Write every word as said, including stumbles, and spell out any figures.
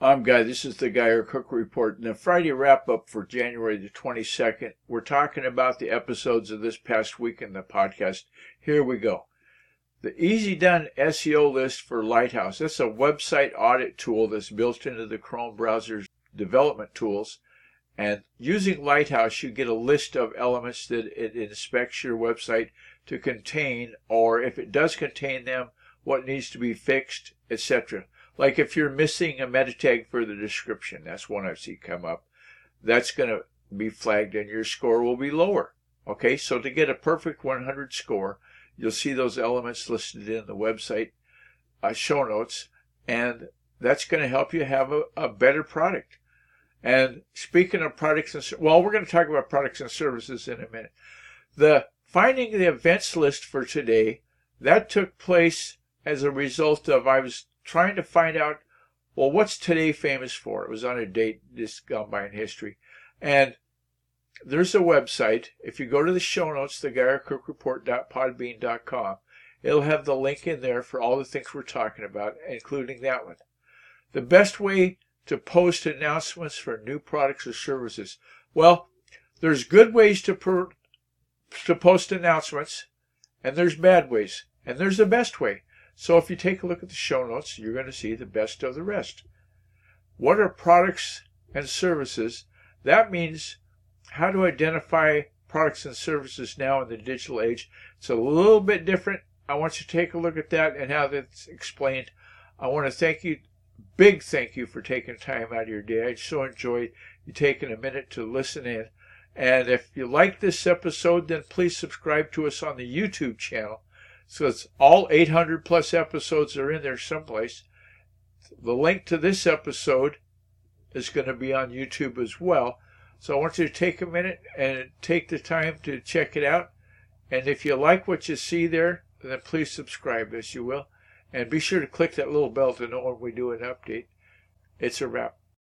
I'm Guy. This is the Guy or Cook Report. In the Friday wrap-up for January the twenty-second, we're talking about the episodes of this past week in the podcast. Here we go. The Easy Done S E O list for Lighthouse. That's a website audit tool that's built into the Chrome browser's development tools. And using Lighthouse, you get a list of elements that it inspects your website to contain, or if it does contain them, what needs to be fixed, et cetera. Like if you're missing a meta tag for the description, that's one I've seen come up, that's going to be flagged and your score will be lower. Okay, so to get a perfect one hundred score, you'll see those elements listed in the website uh, show notes, and that's going to help you have a, a better product. And speaking of products and, well, we're going to talk about products and services in a minute. The finding the events list for today, that took place as a result of, I was trying to find out, well, what's today famous for? It was on a date this gone by in history. And there's a website. If you go to the show notes, the guy or cook report dot podbean dot com, it'll have the link in there for all the things we're talking about, including that one. The best way to post announcements for new products or services. Well, there's good ways to, per, to post announcements, and there's bad ways, and there's the best way. So if you take a look at the show notes, you're going to see the best of the rest. What are products and services? That means how to identify products and services now in the digital age. It's a little bit different. I want you to take a look at that and how that's explained. I want to thank you, big thank you for taking time out of your day. I so enjoyed you taking a minute to listen in. And if you like this episode, then please subscribe to us on the YouTube channel. So it's all eight hundred plus episodes are in there someplace. The link to this episode is going to be on YouTube as well. So I want you to take a minute and take the time to check it out. And if you like what you see there, then please subscribe as you will. And be sure to click that little bell to know when we do an update. It's a wrap.